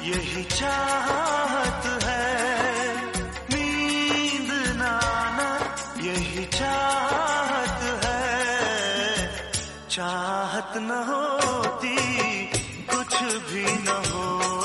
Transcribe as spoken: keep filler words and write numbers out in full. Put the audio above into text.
यही चाहत है, नींद ना आना यही चाहत है। चाहत न होती कुछ भी न हो